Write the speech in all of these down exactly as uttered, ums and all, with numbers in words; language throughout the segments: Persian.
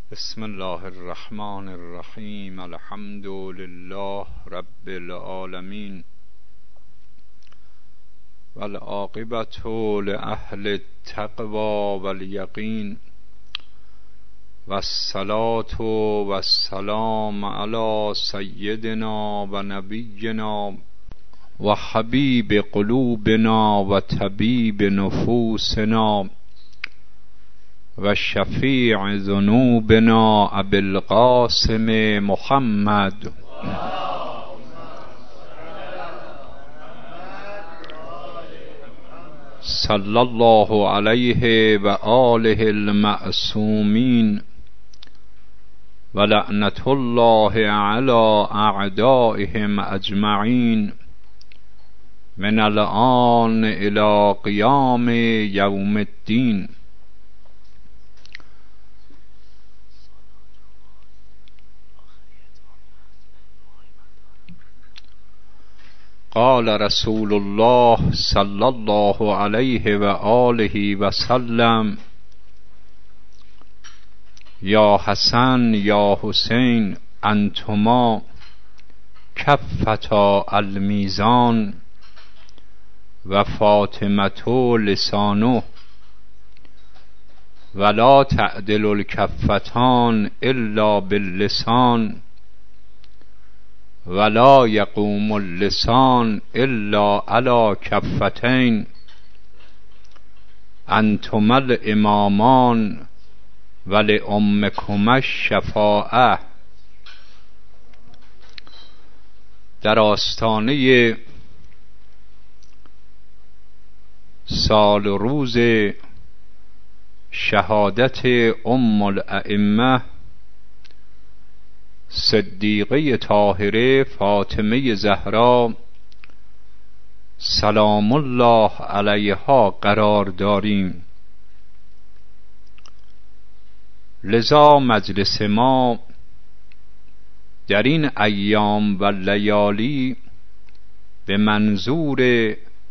بسم الله الرحمن الرحیم. الحمد لله رب العالمین والعاقبة لأهل التقوى والیقین والصلاة والسلام علی سیدنا و نبینا و حبیب قلوبنا و طبیب نفوسنا و شفیع ذنوبنا ابی القاسم محمد صلی الله علیه و آله المعصومین و لعنت الله علی اعدائهم اجمعین من الآن الی قیام یوم الدین. قال رسول الله صلی الله علیه و آله و سلم: یا حسن یا حسین انتما کفتا المیزان و فاطمة لسانه ولا تعدل الکفتان الا باللسان ولا یقوم اللسان الا علی کفتین انتم الامامان ولامکم الشفاعة. در آستانه سال و روز شهادت ام الائمه صدیقه طاهره فاطمه زهرا سلام الله علیها قرار داریم. لذا مجلس ما در این ایام و لیالی به منظور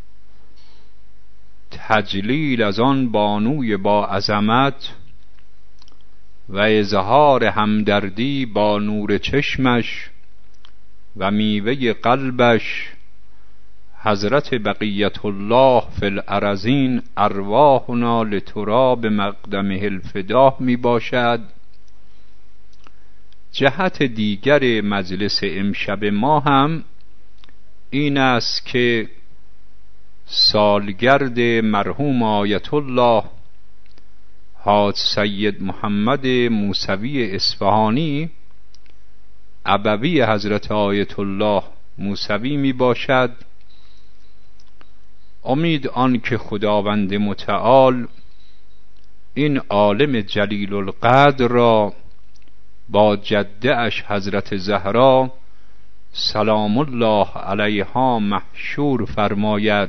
تجلیل از آن بانوی با عظمت و اظهار همدردی با نور چشمش و میوه قلبش حضرت بقیت الله فی الارضین ارواحنا لتراب مقدمه الفداه می باشد. جهت دیگر مجلس امشب ما هم این است که سالگرد مرحوم آیت الله حاج سید محمد موسوی اصفهانی ابوی حضرت آیت الله موسوی می باشد. امید آن که خداوند متعال این عالم جلیل القدر را با جده اش حضرت زهرا سلام الله علیها محشور فرماید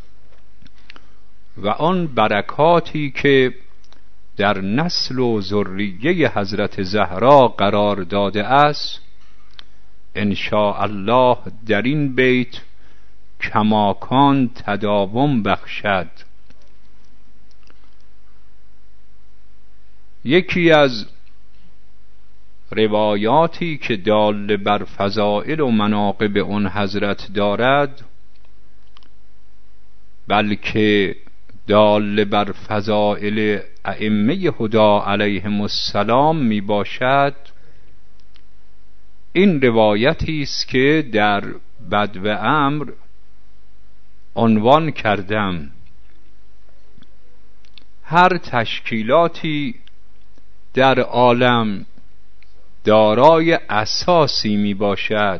و آن برکاتی که در نسل و ذریه حضرت زهرا قرار داده است ان شاء الله در این بیت کماکان تداوم بخشد. یکی از روایاتی که دال بر فضائل و مناقب اون حضرت دارد بلکه دال بر فضائل ائمه هدا علیهم السلام می باشد، این روایتی است که در بدو امر عنوان کردم. هر تشکیلاتی در عالم دارای اساسی می باشد،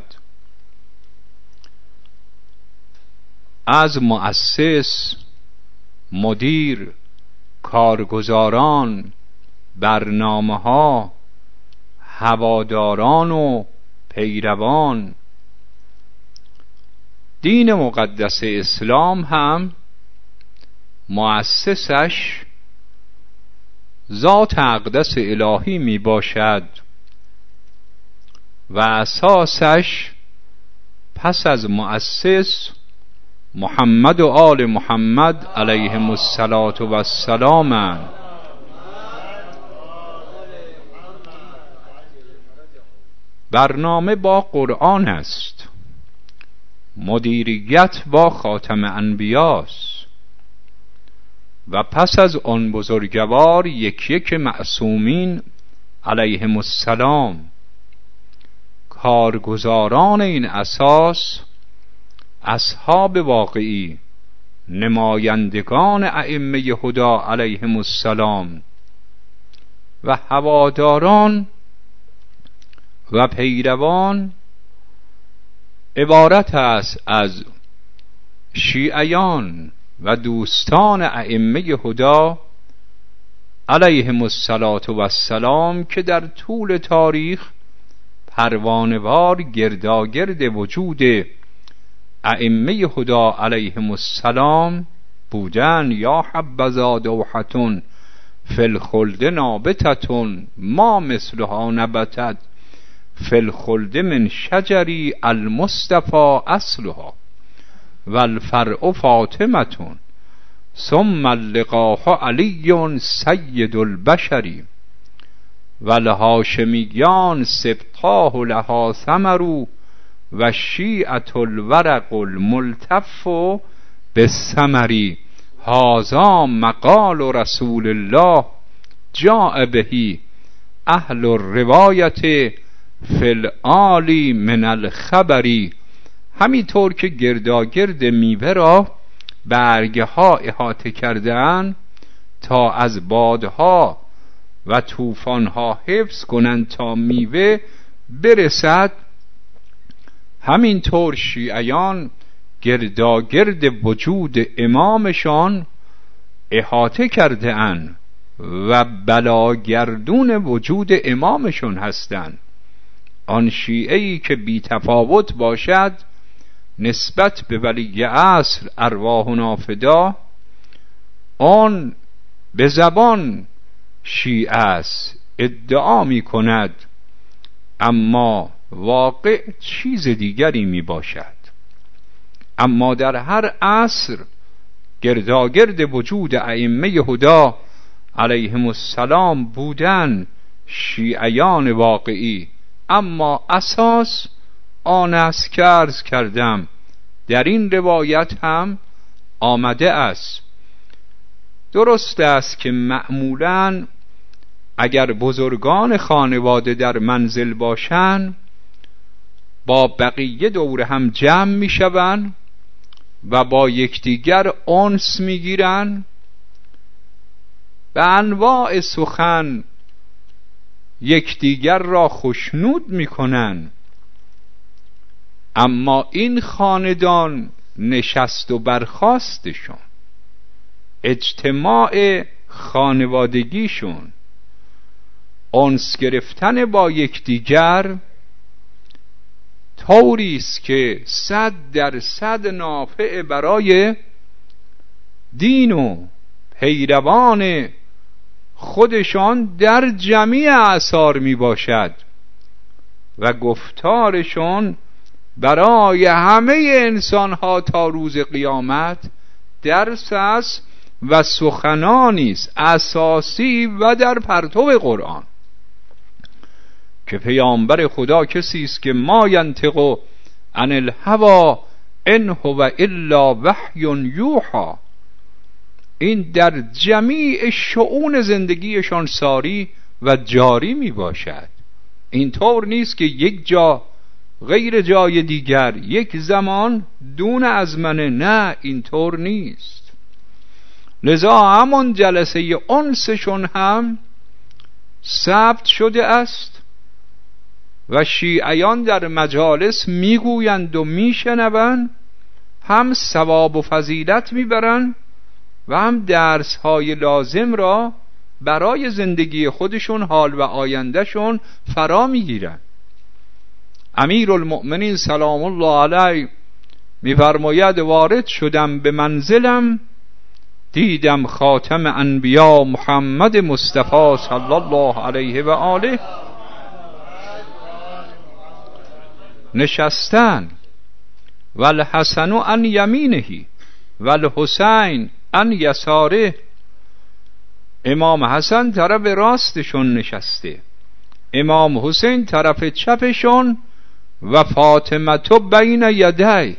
از مؤسس، مدیر، کارگزاران، برنامه ها، هواداران و پیروان. دین مقدس اسلام هم مؤسسش ذات اقدس الهی می باشد و اساسش پس از مؤسس محمد و آل محمد علیهم الصلاة و السلام. برنامه با قرآن است، مدیریت با خاتم انبیاست و پس از آن بزرگوار یک یک معصومین علیهم السلام کارگزاران این اساس، اصحاب واقعی، نمایندگان ائمه هدی علیهم السلام و هواداران و پیروان عبارت است از شیعیان و دوستان ائمه هدی علیهم السلام که در طول تاریخ پروانه‌وار گرداگرد وجود ائمه هدی علیهم السلام بودن. یا حبذا دوحة فی الخلد نابتة ما مثلها نبتت فی الخلد من شجری المصطفى اصلها والفرع فاطمة ثم اللقاح علی سید البشر والهاشمیان سبطاه لها ثمر و شیعة الورق الملتف بالثمر هذا مقال رسول الله جاء به اهل الروایت فی الآلی من الخبری. همینطور که گرداگرد میوه را برگه ها احاطه کرده‌اند تا از بادها و طوفانها حفظ کنند تا میوه برسد، همینطور شیعیان گرداگرد وجود امامشان احاطه کرده اند و بلاگردون وجود امامشون هستند. آن شیعه‌ای که بی تفاوت باشد نسبت به ولی عصر ارواحنا فدا، آن به زبان شیعه است، ادعا می کند، اما واقع چیز دیگری می باشد. اما در هر عصر گرداگرد وجود ائمه هدی علیهم السلام بودن شیعیان واقعی، اما اساس آن است که عرض کردم در این روایت هم آمده است. درست است که معمولاً اگر بزرگان خانواده در منزل باشند با بقیه دور هم جمع می شوند و با یکدیگر انس می گیرند، به انواع سخن یکدیگر را خوشنود می کنند. اما این خاندان نشست و برخاستشون، اجتماع خانوادگیشون، انس گرفتن با یکدیگر طوری است که صد درصد نافع برای دین و پیروان خودشان در جمیع اعصار می باشد و گفتارشان برای همه انسانها تا روز قیامت درس است و سخنانی است اساسی و در پرتو قرآن که پیامبر خدا کسی است که ما ینطق عن الهوی ان هو الا وحی یوحی. این در جمیع شؤون زندگیشان ساری و جاری می باشد. اینطور نیست که یک جا غیر جای دیگر، یک زمان دون از منه، نه اینطور نیست. لذا همون جلسه انسشون هم ثبت شده است و شیعیان در مجالس میگویند و میشنوند، هم ثواب و فضیلت میبرند و هم درس های لازم را برای زندگی خودشون، حال و آیندهشون فرا میگیرند. امیر المؤمنین سلام الله علیه میفرماید وارد شدم به منزلم، دیدم خاتم انبیا محمد مصطفی صلی الله علیه و آله نشستن و الحسن عن یمینه و الحسین عن یساره. امام حسن طرف راستشون نشسته، امام حسین طرف چپشون و فاطمه تو بین یدی،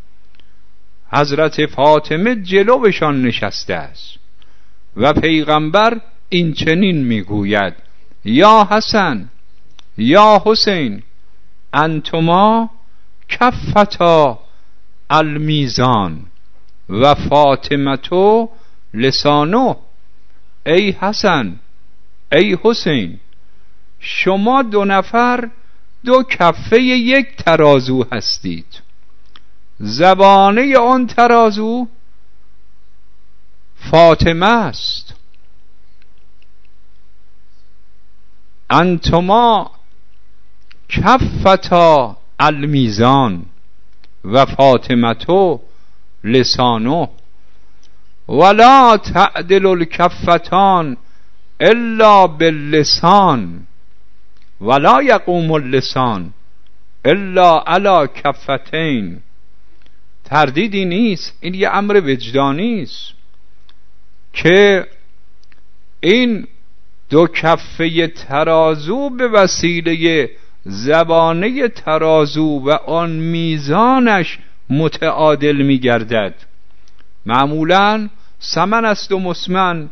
حضرت فاطمه جلوشان نشسته است و پیغمبر این چنین میگوید یا حسن یا حسین انتما کفتا المیزان و فاطمه تو لسانو. ای حسن ای حسین، شما دو نفر دو کفه یک ترازو هستید، زبانه آن ترازو فاطمه است. انتما کفتا المیزان و فاطمه تو لسانو ولا تعدل الکفتان الا باللسان ولا یقوم اللسان الا علی کفتین. تردیدی نیست، این یه امر وجدانی است که این دو کفه ترازو به وسیله زبانه ترازو و آن میزانش متعادل می گردد. معمولا سمن است و مسمن،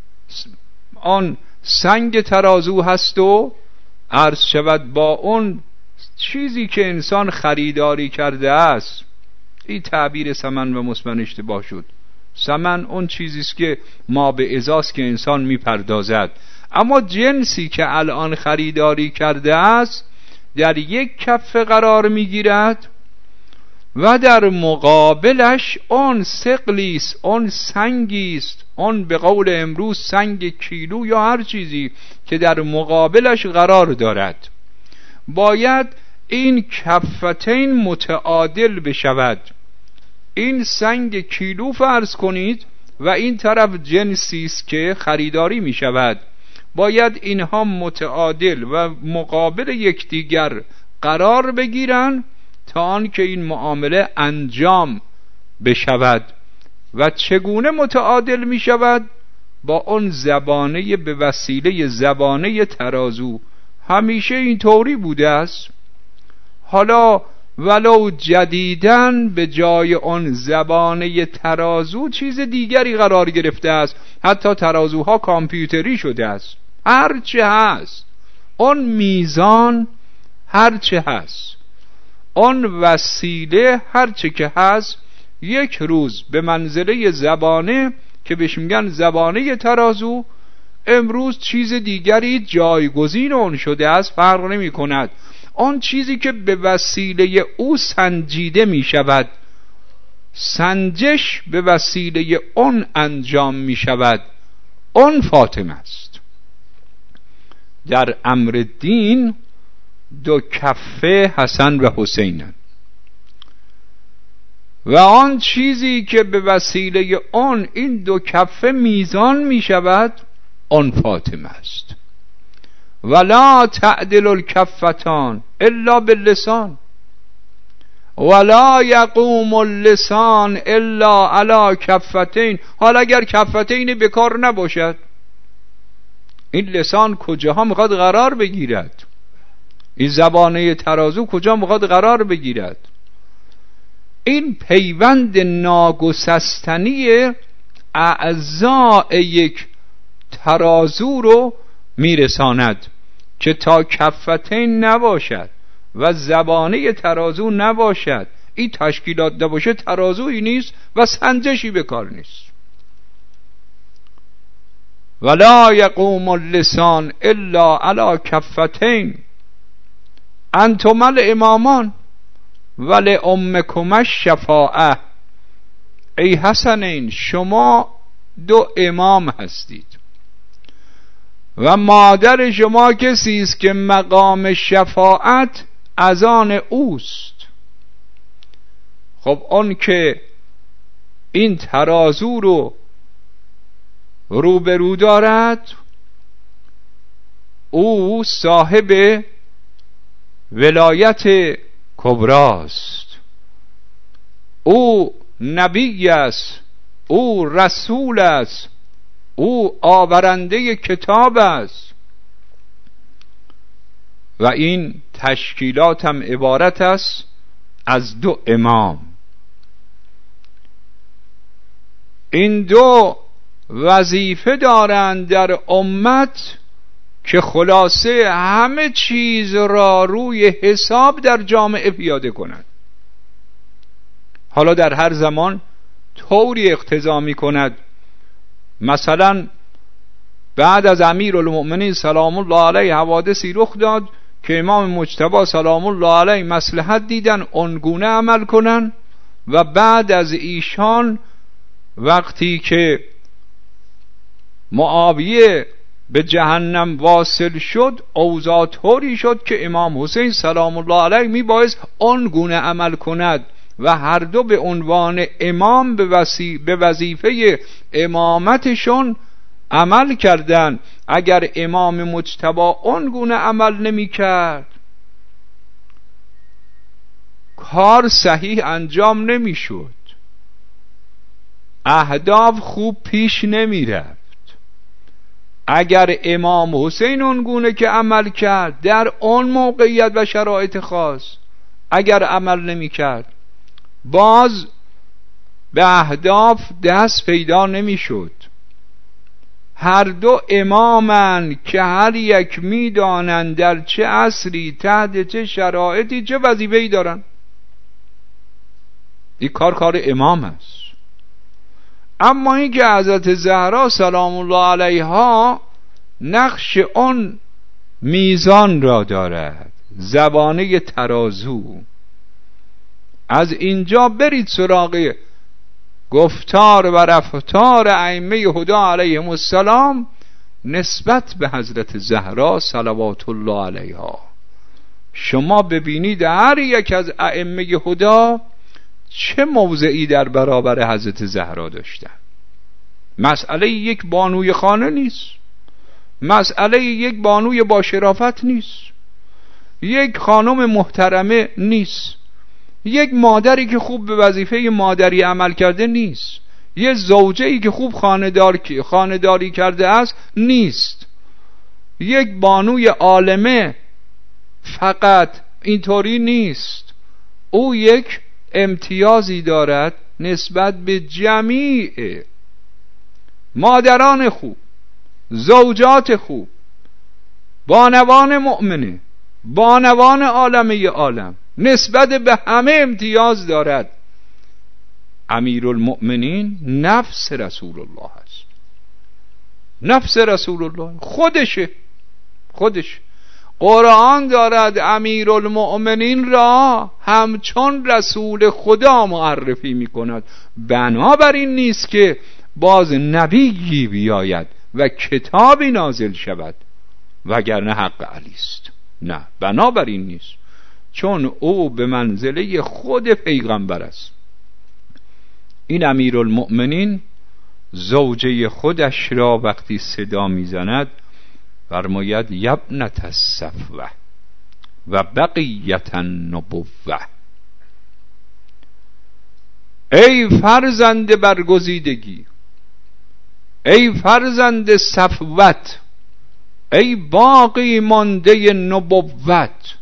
آن سنگ ترازو هست و عرض شود با اون چیزی که انسان خریداری کرده است. این تعبیر سمن و مسمن اشتباه شد. سمن اون چیزی است که ما به ازاست که انسان میپردازد، اما جنسی که الان خریداری کرده است در یک کفه قرار میگیرد و در مقابلش آن ثقلی است، آن سنگی است، آن به قول امروز سنگ کیلو یا هر چیزی که در مقابلش قرار دارد. باید این کفتین متعادل بشود. این سنگ کیلو فرض کنید و این طرف جنسی است که خریداری می شود، باید اینها متعادل و مقابل یکدیگر قرار بگیرن تا آنکه این معامله انجام بشود. و چگونه متعادل می شود؟ با اون زبانه، به وسیله زبانه ترازو. همیشه این طوری بوده است. حالا ولو جدیدن به جای اون زبانه ترازو چیز دیگری قرار گرفته است، حتی ترازوها کامپیوتری شده است. هرچه هست اون میزان، هرچه هست اون وسیله، هرچه که هست، یک روز به منزله زبانه که بهش میگن زبانه ترازو، امروز چیز دیگری جایگزین اون شده است. فرق نمی کند. آن چیزی که به وسیله او سنجیده می شود، سنجش به وسیله اون انجام می شود، اون فاطمه است. در امر دین دو کفه حسن و حسینن و آن چیزی که به وسیله آن این دو کفه میزان می شود، آن فاطمه است. ولا تعدل الکفتان الا باللسان ولا یقوم اللسان الا علی کفتین. حالا اگر کفتین بکار نباشد، این لسان کجاها میخواد قرار بگیرد؟ این زبانه ترازو کجا میخواد قرار بگیرد؟ این پیوند ناگسستنی اعضاء یک ترازو رو میرساند که تا کفتین نباشد و زبانه ترازو نباشد، این تشکیلات نباشه، ترازویی نیست و سنجشی به کار نیست. ولا یقوم اللسان الا علی کفتین انتم الامامان ولی امکم الشفاعه. ای حسنین، شما دو امام هستید و مادر شما کسی است که مقام شفاعت از آن اوست. خب اون که این ترازو رو روبرو دارد، او صاحب ولایت کبراست، او نبی است، او رسول است، او آورنده کتاب است. و این تشکیلات هم عبارت است از دو امام. این دو وظیفه دارند در امت که خلاصه همه چیز را روی حساب در جامعه پیاده کنند. حالا در هر زمان طوری اقتضا می کند. مثلا بعد از امیرالمؤمنین سلام الله علیه حوادثی رخ داد که امام مجتبی سلام الله علیه مصلحت دیدن اونگونه عمل کنن و بعد از ایشان وقتی که معاویه به جهنم واصل شد اوضاع طوری شد که امام حسین سلام الله علیه می بایست اونگونه عمل کند و هر دو به عنوان امام به, وسی... به وظیفه امامتشون عمل کردن. اگر امام مجتبی اونگونه عمل نمی کرد کار صحیح انجام نمی شد، اهداف خوب پیش نمی رفت. اگر امام حسین اونگونه که عمل کرد در اون موقعیت و شرایط خاص اگر عمل نمی کرد باز به اهداف دست پیدا نمی شد. هر دو امامن که هر یک می دانند در چه عصری تحت چه شرایطی چه وظیفه‌ای دارن. این کار کار امام است. اما این که حضرت زهرا سلام الله علیها نقش آن میزان را دارد، زبانه ترازو. از اینجا برید سراغ گفتار و رفتار ائمه هدا علیهم السلام نسبت به حضرت زهرا صلوات الله علیها. شما ببینید هر یک از ائمه هدا چه موضعی در برابر حضرت زهرا داشتن. مسئله یک بانوی خانه نیست، مسئله یک بانوی با شرافت نیست، یک خانم محترمه نیست، یک مادری که خوب به وظیفه مادری عمل کرده نیست، یک زوجه‌ای که خوب خانه‌دار خانه‌داری کرده است نیست، یک بانوی عالمه فقط اینطوری نیست. او یک امتیازی دارد نسبت به جمیع مادران خوب، زوجات خوب، بانوان مؤمنه، بانوان عالمه عالم، نسبت به همه امتیاز دارد. امیرالمؤمنین نفس رسول الله است، نفس رسول الله خودشه خودش. قرآن دارد امیرالمؤمنین را همچون رسول خدا معرفی می کند. بنابراین نیست که باز نبیی بیاید و کتابی نازل شود وگرنه حق علی است. نه، بنابراین نیست، چون او به منزله خود پیغمبر است. این امیرالمؤمنین زوجه خودش را وقتی صدا میزند فرماید یبنت الصفوه و بقیت النبوه، ای فرزند برگزیدگی، ای فرزند صفوت، ای باقی مانده نبوت.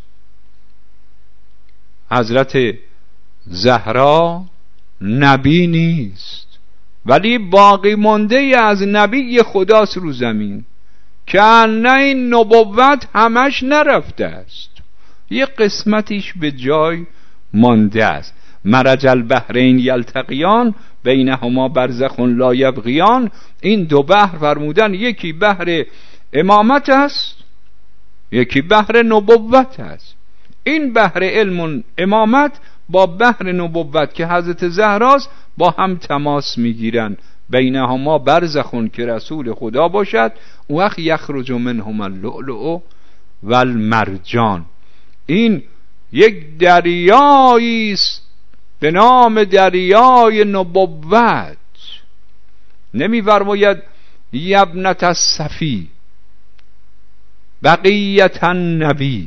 حضرت زهرا نبی نیست ولی باقی مانده از نبی خداست رو زمین که نه این نبوت همش نرفته است، یه قسمتیش به جای مانده است. مرج البحرین یلتقیان بینهما برزخ لا یبغیان. این دو بحر فرمودن یکی بحر امامت است یکی بحر نبوت است. این بحر علم امامت با بحر نبوت که حضرت زهراست با هم تماس میگیرن. بینهما برزخون که رسول خدا باشد، وقت یخرج منهما اللؤلؤ و المرجان. این یک دریایی است به نام دریای نبوت. نمی‌فرماید یبنت الصفی بقیت النبی،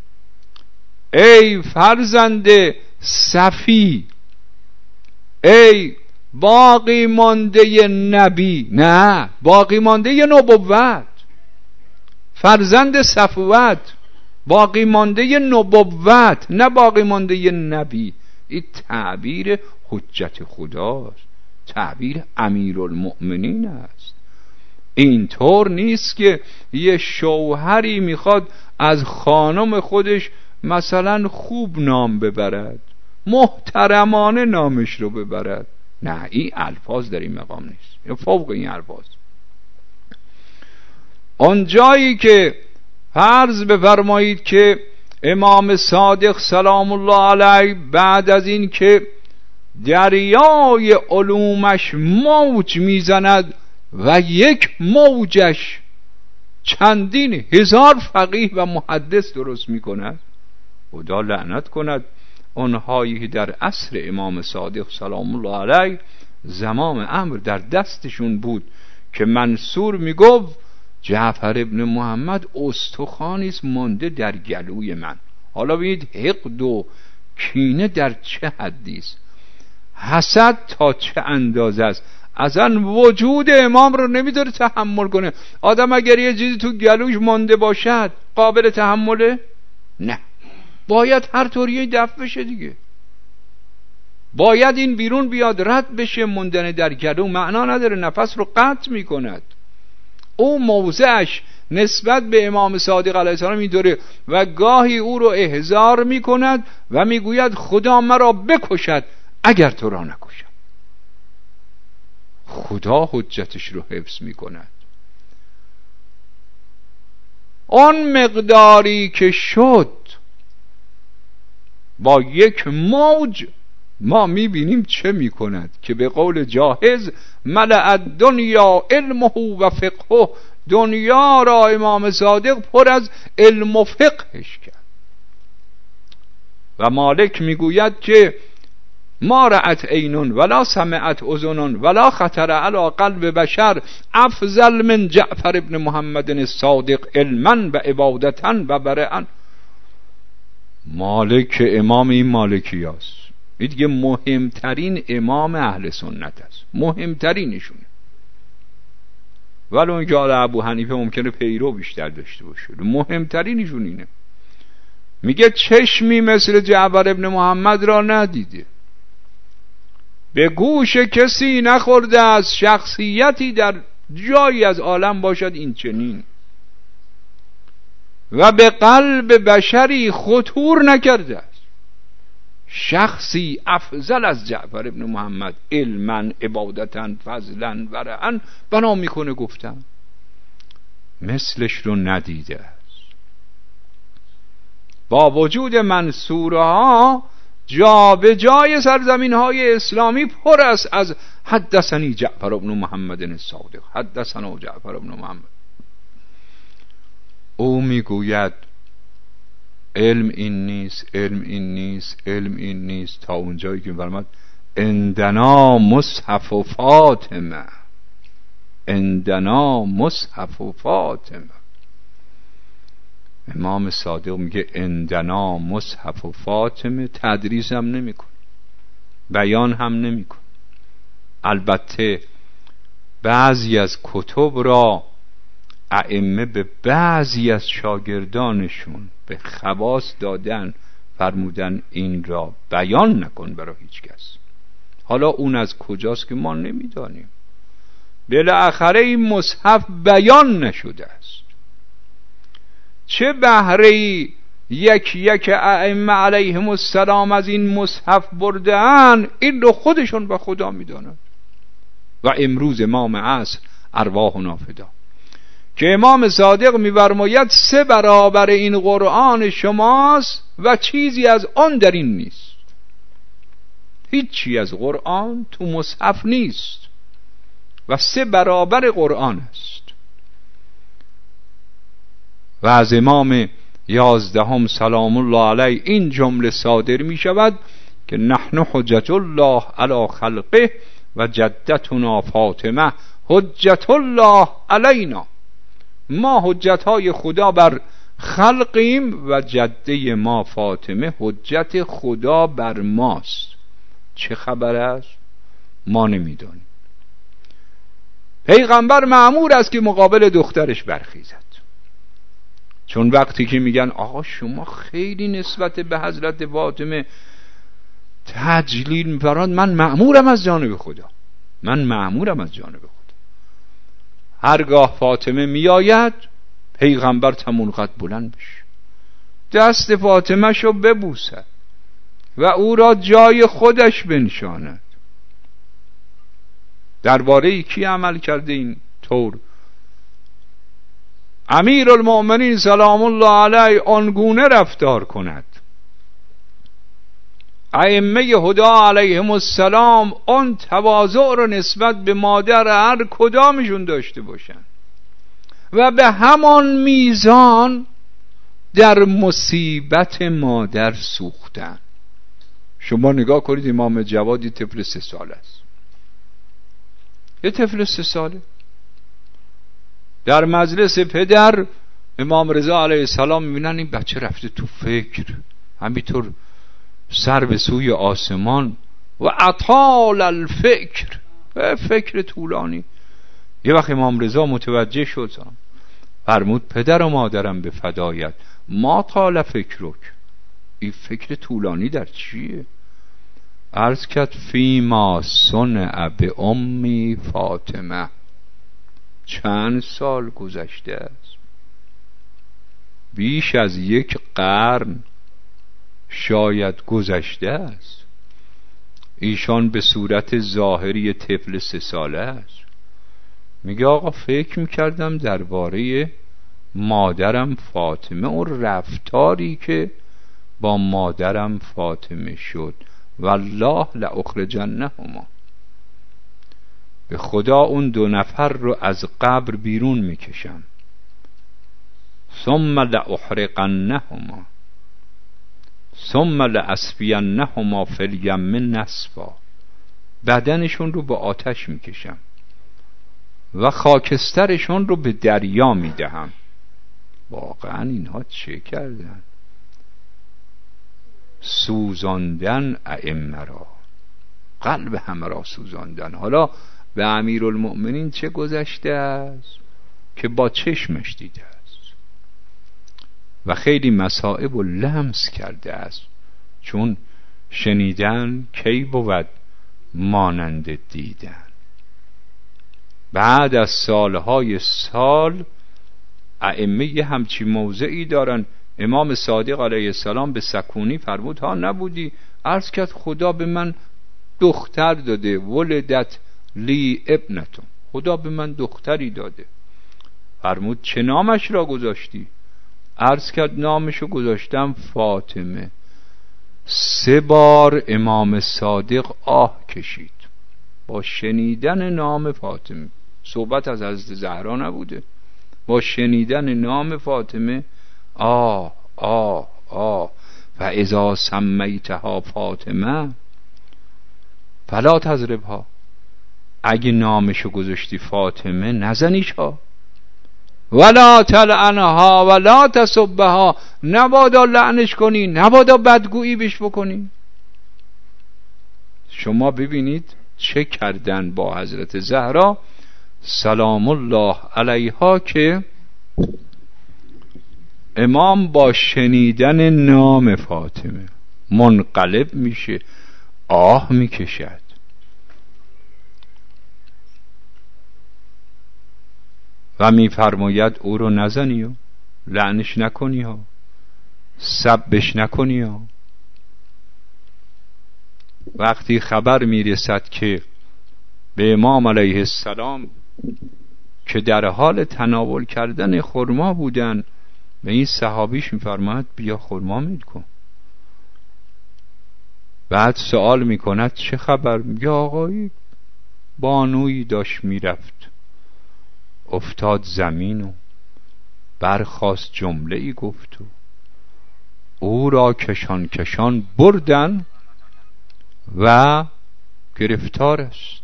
ای فرزند صفی، ای باقی مانده نبی. نه، باقی مانده نبوت، فرزند صفوت، باقی مانده نبوت، نه باقی مانده نبی. این تعبیر حجت خداست، تعبیر امیرالمؤمنین است. اینطور نیست که یه شوهری میخواد از خانم خودش مثلا خوب نام ببرد، محترمانه نامش رو ببرد. نه، این الفاظ در این مقام نیست، این فوق این الفاظ. آن جایی که فرض بفرمایید که امام صادق سلام الله علیه بعد از این که دریای علومش موج میزند و یک موجش چندین هزار فقیه و محدث درست میکند، خدا لعنت کند اونهایی که در عصر امام صادق سلام الله علیه زمام امر در دستشون بود که منصور میگفت جعفر ابن محمد استخوانی است مانده در گلوی من. حالا ببینید حقد و کینه در چه حدی است، حسد تا چه اندازه است. اصلا وجود امام رو نمیداره تحمل کنه. آدم اگر یه چیزی تو گلوش مانده باشد قابل تحمله؟ نه، باید هر طوری دفع بشه دیگه، باید این بیرون بیاد، رد بشه. موندن در گلو معنا نداره، نفس رو قطع میکند. او موضعش نسبت به امام صادق علیه السلام میداره و گاهی او رو احضار میکند و میگوید خدا مرا بکشد اگر تو را نکشد. خدا حجتش رو حفظ میکند. آن مقداری که شد با یک موج ما میبینیم چه میکند که به قول جاهز ملأ الدنیا علمه و فقهه، دنیا را امام صادق پر از علم و فقهش کرد. و مالک میگوید که ما رأت عین ولا سمعت اذن ولا خطر علی قلب بشر افضل من جعفر ابن محمد الصادق علما و عبادتا و برعا. مالک امام این مالکی است، این دیگه مهمترین امام اهل سنت است، مهمترینشونه. ولو اینکه حالا ابو حنیفه ممکنه پیرو بیشتر داشته باشه، مهمترینشون اینه. میگه چشمی مثل جعفر ابن محمد را ندیده، به گوش کسی نخورده از شخصیتی در جایی از عالم باشد این چنین، و به قلب بشری خطور نکرده است شخصی افضل از جعفر ابن محمد علما عبادتا فضلا ورعا بنا میکنه گفتم مثلش رو ندیده است. با وجود منصورها جا به جای سرزمین های اسلامی پر است از حدثنی جعفر ابن محمد الصادق، حدثنا جعفر ابن محمد. او میگوید علم این نیست، علم این نیست، علم این نیست، تا اونجایی که فرمود عندنا مصحف و فاطمه، عندنا مصحف و فاطمه. امام صادق میگه عندنا مصحف و فاطمه، تدریس هم نمیکن، بیان هم نمیکن. البته بعضی از کتب را ائمه به بعضی از شاگردانشون به خواص دادن، فرمودن این را بیان نکن برای هیچ کس. حالا اون از کجاست که ما نمیدانیم. بالاخره این مصحف بیان نشده است. چه بهره‌ای یک یک ائمه علیهم السلام از این مصحف برده‌اند، این رو خودشون به خدا میدانند. و امروز امام عصر ارواحنا فدا که امام صادق می‌فرماید سه برابر این قرآن شماست و چیزی از آن در این نیست. هیچی از قرآن تو مصحف نیست و سه برابر قرآن است. و از امام یازدهم سلام الله علیه این جمله صادر می شود که نحن حجت الله علی خلقه و جدتنا فاطمه حجت الله علینا. ما حجت های خدا بر خلقیم و جده ما فاطمه حجت خدا بر ماست. چه خبر است؟ ما نمیدانیم. پیغمبر مأمور است که مقابل دخترش برخیزد. چون وقتی که میگن آقا شما خیلی نسبت به حضرت فاطمه تجلیل می‌فرمایید، من مأمورم از جانب خدا، من مأمورم از جانب خدا. هرگاه فاطمه میآید پیغمبر تمون قد بلند بشه، دست فاطمه شو ببوسد و او را جای خودش بنشاند. درباره کی عمل کرده این طور؟ امیر المؤمنین سلام الله علیه آنگونه رفتار کند، ائمه هدا علیهم السلام آن تواضع را نسبت به مادر هر کدامشون داشته باشن و به همان میزان در مصیبت مادر سوختن. شما نگاه کنید، امام جوادی طفل سه ساله است، یه طفل سه ساله در مجلس پدر امام رضا علیه السلام میبینن این بچه رفته تو فکر، همینطور سر به سوی آسمان و اطال الفکر، فکر طولانی. یه وقت امام رضا متوجه شد، فرمود پدر و مادرم به فدایت، ما طال فکرک، این فکر طولانی در چیه؟ عرض کرد فیما صنع به امی فاطمه، چند سال گذشته است، بیش از یک قرن شاید گذشته است. ایشان به صورت ظاهری طفل سه ساله است، میگه آقا فکر میکردم درباره مادرم فاطمه، اون رفتاری که با مادرم فاطمه شد، والله لاخرجنهما، به خدا اون دو نفر رو از قبر بیرون میکشم، ثم لاحرقنهما ثم لاسفینهما فی الیم نسفا، بدنشون رو به آتش میکشم و خاکسترشون رو به دریا میدهم. واقعا اینها چه کردن؟ سوزاندن ائمه را، قلب همه را سوزاندن. حالا به امیرالمؤمنین چه گذشته است که با چشمش دیده است و خیلی مصائب و لمس کرده است، چون شنیدن کی بود مانند دیدن. بعد از سالهای سال ائمه همچی موضعی دارن. امام صادق علیه السلام به سکونی فرمود ها نبودی؟ عرض کرد خدا به من دختر داده، ولدت لی ابنتون، خدا به من دختری داده. فرمود چه نامش را گذاشتی؟ عرض کرد نامشو گذاشتم فاطمه. سه بار امام صادق آه کشید با شنیدن نام فاطمه. صحبت از حضرت زهرا نبوده، با شنیدن نام فاطمه آه آه آه. و اذا سمیتها فاطمه فلا تضربها، اگه نامشو گذاشتی فاطمه نزنیشها، ولا تلعنها ولا تسبها، نبادا لعنش کنی، نبادا بدگویی بهش بکنی. شما ببینید چه کردن با حضرت زهرا سلام الله علیها که امام با شنیدن نام فاطمه منقلب میشه، آه میکشد. و میفرماید او رو نزنی و لعنش نکنی ها، سبش نکنی ها. وقتی خبر میرسد که به امام علیه السلام که در حال تناول کردن خرما بودن، به این صحابیش میفرماید بیا خرما میل کن. بعد سوال میکند چه خبر؟ میگه آقایی بانویی داشت میرفت، افتاد زمین و برخاست جمله ای گفت و او را کشان کشان بردن و گرفتار است.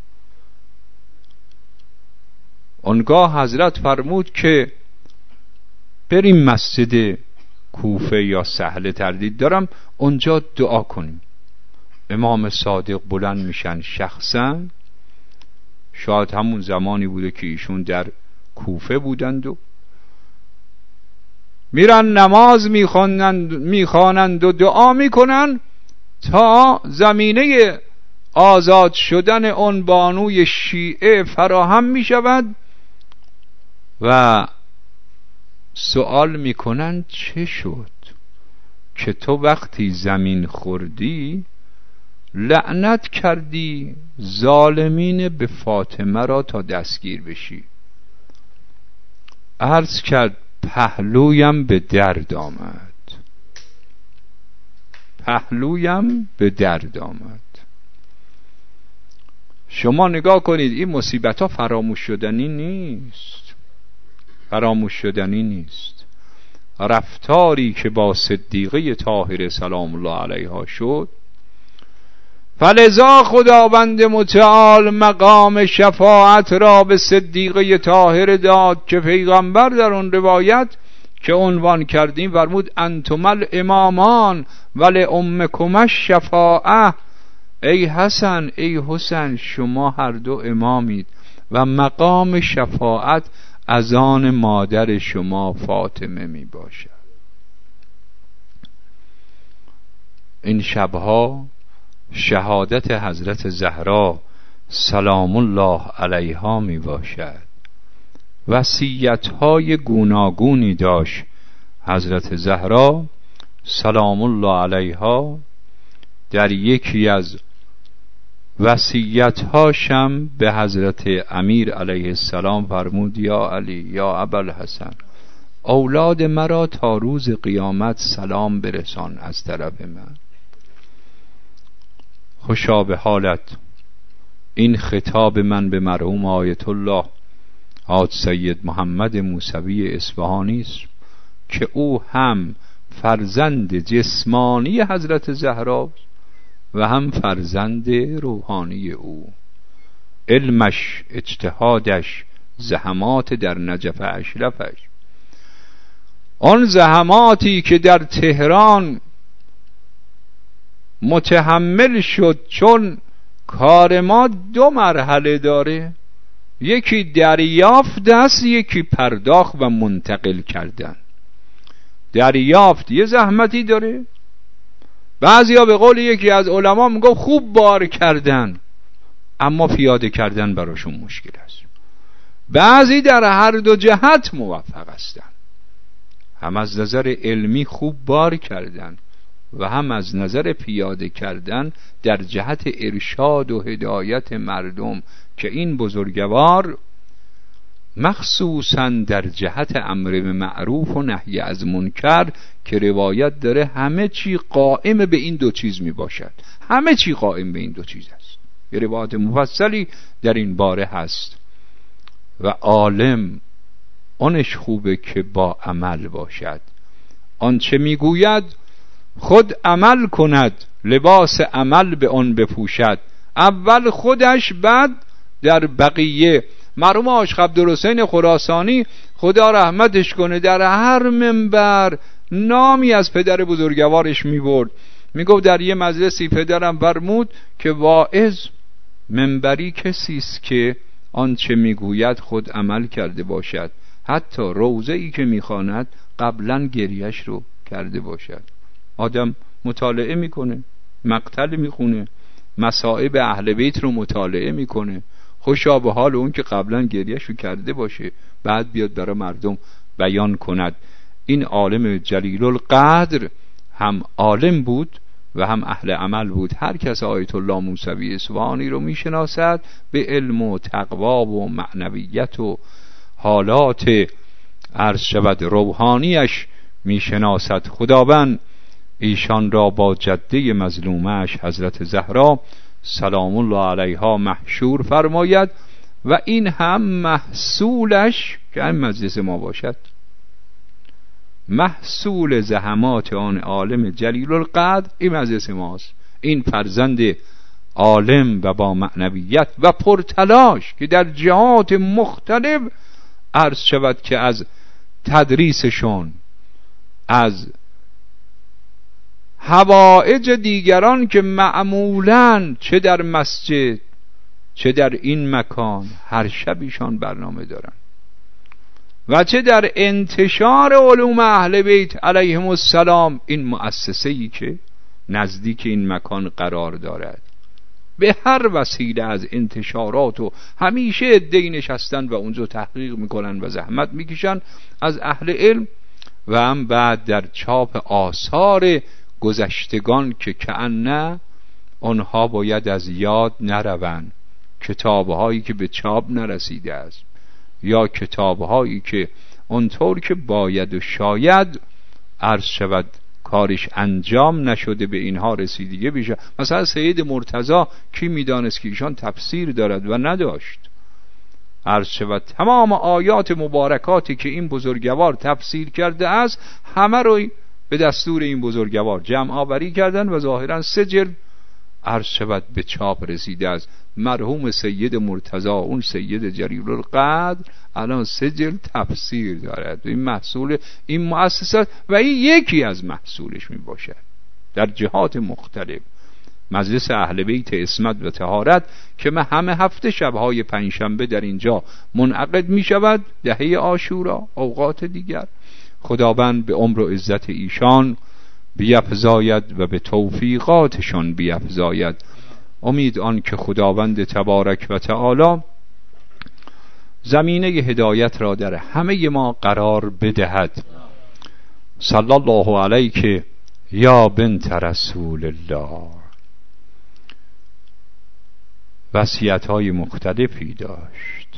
آنگاه حضرت فرمود که بریم مسجد کوفه یا سهل تردید دارم اونجا دعا کنیم. امام صادق بلند میشن شخصا، شاید همون زمانی بوده که ایشون در کوفه بودند و میرن نماز میخوانند میخوانند و دعا میکنن تا زمینه آزاد شدن اون بانوی شیعه فراهم میشود و سوال میکنن چه شد که تو وقتی زمین خوردی لعنت کردی ظالمین به فاطمه را تا دستگیر بشی؟ عرض کرد پهلویم به درد آمد، پهلویم به درد آمد. شما نگاه کنید این مصیبت ها فراموش شدنی نیست، فراموش شدنی نیست. رفتاری که با صدیقه طاهره سلام الله علیها شد، فلذا خداوند متعال مقام شفاعت را به صدیقه طاهره داد که پیغمبر در اون روایت که عنوان کردیم فرمود انتم الامامان ول امکم الشفاعه. ای حسن ای حسین شما هر دو امامید و مقام شفاعت از آن مادر شما فاطمه می باشد. این شبها شهادت حضرت زهرا سلام الله علیها می باشد. وصیت‌های گوناگونی داشت حضرت زهرا سلام الله علیها. در یکی از وصیت‌هاشم به حضرت امیر علیه السلام فرمود یا علی یا ابوالحسن اولاد مرا تا روز قیامت سلام برسان از طرف من. خوشا به حالت این خطاب من به مرحوم آیت الله حاج سید محمد موسوی اصفهانی است که او هم فرزند جسمانی حضرت زهرا و هم فرزند روحانی او. علمش، اجتهادش، زحمات در نجف اشرفش، آن زحماتی که در تهران متحمل شد، چون کار ما دو مرحله داره، یکی دریافت است، یکی پرداخت و منتقل کردن. دریافت یه زحمتی داره، بعضیا به قول یکی از علما میگه خوب بار کردن، اما پیاده کردن براشون مشکل است. بعضی در هر دو جهت موفق هستن، هم از نظر علمی خوب بار کردن و هم از نظر پیاده کردن در جهت ارشاد و هدایت مردم، که این بزرگوار مخصوصا در جهت امر به معروف و نهی از منکر که روایت داره همه چی قائم به این دو چیز می باشد، همه چی قائم به این دو چیز است. یه روایت مفصلی در این باره هست. و عالم آنش خوبه که با عمل باشد، آنچه میگوید خود عمل کند، لباس عمل به آن بپوشد، اول خودش بعد در بقیه. مرحوم عاشق عبدالحسین خراسانی خدا رحمتش کنه در هر منبر نامی از پدر بزرگوارش میبرد، میگفت در یه مجلسی پدرم فرمود که واعظ منبری کسی است که آنچه میگوید خود عمل کرده باشد، حتی روزه ای که میخواند قبلا گریش رو کرده باشد. آدم مطالعه میکنه، مقتل میخونه، مصائب اهل بیت رو مطالعه میکنه، خوشا به حال اون که قبلا گریش رو کرده باشه بعد بیاد برای مردم بیان کند. این عالم جلیل القدر هم عالم بود و هم اهل عمل بود. هر کس آیت الله موسوی اصفهانی رو میشناسد به علم و تقوا و معنویت و حالات عرض شود روحانیش میشناسد. خداوند ایشان را با جده مظلومش حضرت زهرا سلام الله علیها محشور فرماید و این هم محصولش که این مجلس ما باشد، محصول زحمات آن عالم جلیل القدر این مجلس ماست. این فرزند عالم و با معنویت و پرتلاش که در جهات مختلف عرض شود که از تدریسشون، از حوائج دیگران که معمولاً چه در مسجد چه در این مکان هر شب ایشان برنامه دارن، و چه در انتشار علوم اهل بیت علیهم السلام، این مؤسسه‌ای که نزدیک این مکان قرار دارد، به هر وسیله از انتشارات و همیشه عده‌ای نشستن و اونجا تحقیق میکنن و زحمت میکشن از اهل علم، و هم بعد در چاپ آثار گذشتگان که کأنه آنها باید از یاد نروند، کتابهایی که به چاپ نرسیده است یا کتابهایی که اونطور که باید و شاید عرض شود کارش انجام نشده به اینها رسیدگی بشه. مثلا سید مرتضی کی میدانست که ایشان تفسیر دارد و نداشت؟ عرض شود تمام آیات مبارکاتی که این بزرگوار تفسیر کرده است همه رو به دستور این بزرگوار جمع آوری کردن و ظاهرا سه جلد عرض شود به چاپ رسیده است. مرحوم سید مرتضی، اون سید جلیل القدر، الان سه جلد تفسیر دارد. این محصول این مؤسسات و این یکی از محصولش می باشد در جهات مختلف. مجلس اهل بیت عصمت و طهارت که من همه هفته شبهای پنجشنبه در اینجا منعقد می شود، دهه عاشورا، اوقات دیگر. خداوند به عمر و عزت ایشان بیفزاید و به توفیقاتشان بیفزاید. امید آن که خداوند تبارک و تعالی زمینه هدایت را در همه ما قرار بدهد. صلی الله علیک یا بنت رسول الله. وصیت‌های مختلفی داشت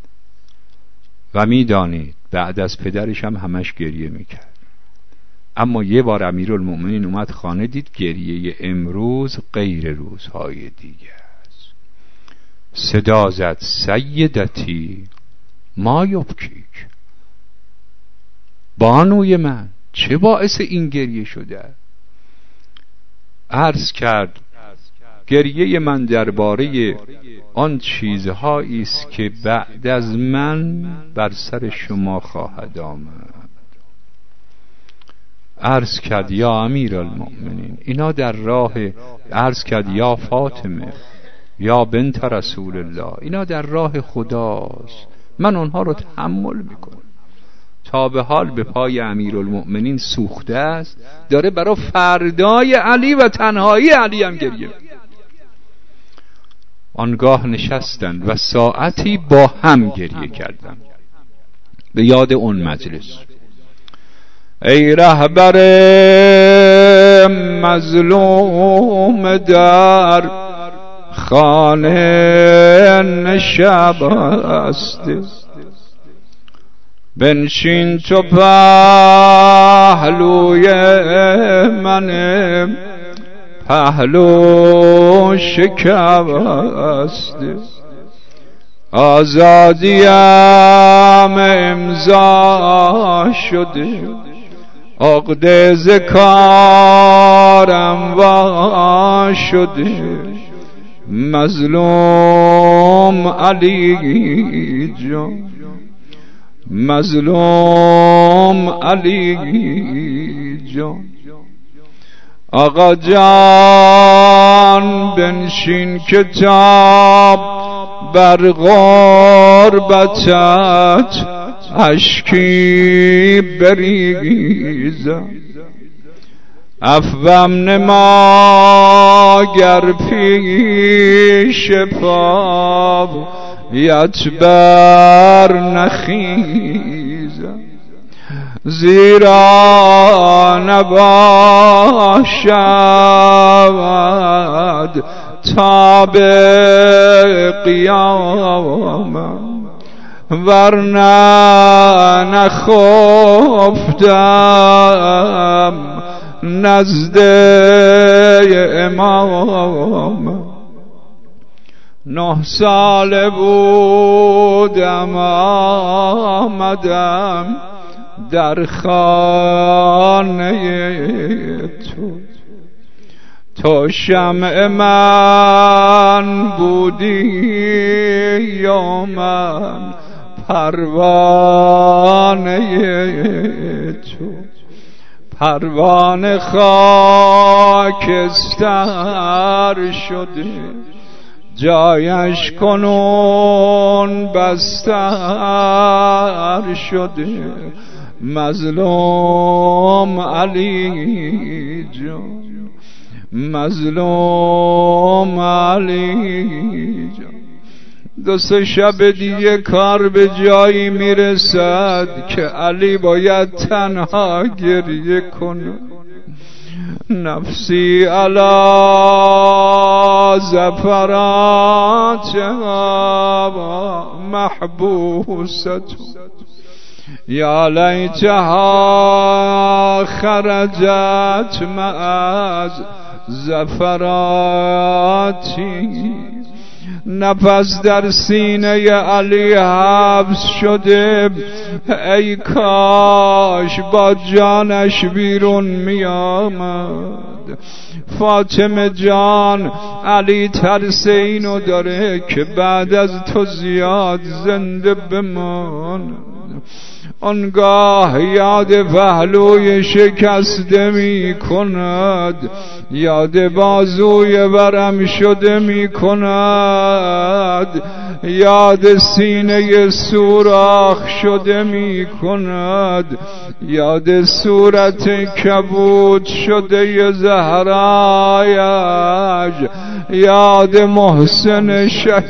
و می‌دانید بعد از پدرش هم همش گریه میکرد. اما یه بار امیرالمؤمنین اومد خانه، دید گریه امروز غیر روزهای دیگه است. صدا زد سیدتی ما یبکیک، بانوی من چه باعث این گریه شده؟ عرض کرد گریه من درباره آن چیزهایی است که بعد از من بر سر شما خواهد آمد. عرض کرد یا امیرالمؤمنین اینا در راه، عرض کرد یا فاطمه یا بنت رسول الله، اینا در راه خداست، من اونها رو تحمل میکنم. تا به حال به پای امیرالمؤمنین سوخته است، داره برای فردای علی و تنهایی علی هم گریه. آنگاه نشستن و ساعتی با هم گریه کردن به یاد اون مجلس. ای رهبر مظلوم در خانه نشسته، بنشین تو پهلوی من پهلو شکسته، آزادیم امضا شده، عقده ز کارم وا شده، مظلوم علی جان، مظلوم علی جان. آقا جان بنشین کتاب بر غربتت اشکی بریزم، عفوم نما گر پیش پایت بر نخیزم، زیرا نباشد تا به قیامت، ورنه نخفتم نزد امام. نه ساله بودم آمدم در خانه تو، تو شمع من بودی یا من پروانه تو، پروانه خاکستر شده، جایش کنون بستر شده مظلوم علی جان، مظلوم علی جان. دو سه شب دیگه کار به جایی میرسد که علی باید تنها گریه کنه. نفسی علی زفرات محبوست یا لیتها خرجت از زفراتی. نفس در سینه علی حبس شده، ای کاش با جانش بیرون می آمد. فاطمه جان، علی ترس اینو داره که بعد از تو زیاد زنده بمان. آنگاه یاد پهلوی شکسته می کند، یاد بازوی ورم شده می کند، یاد سینه سوراخ شده می کند، یاد صورت کبود شده زهرایش، یاد محسن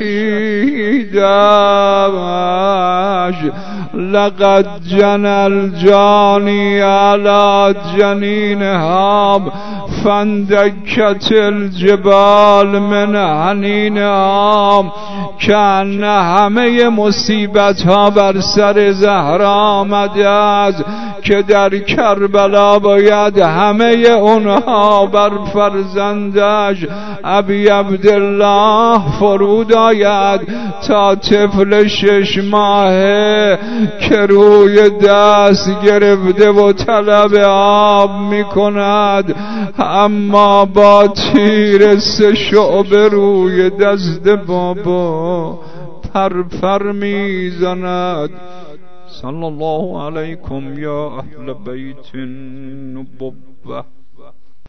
شهیدش. لقد جنى الجاني على جنينها فاندكت الجبال من حنینها. کان همه مصیبت ها بر سر زهرا آمده است که در کربلا باید همه اونها بر فرزندش ابی عبدالله فرود آید تا طفل شش ماهه که روی دست گرفته و طلب آب می کند، اما با تیر سه شعبه روی دست بابا پر پر می زند. صلی الله علیکم یا اهل بیت النبوة.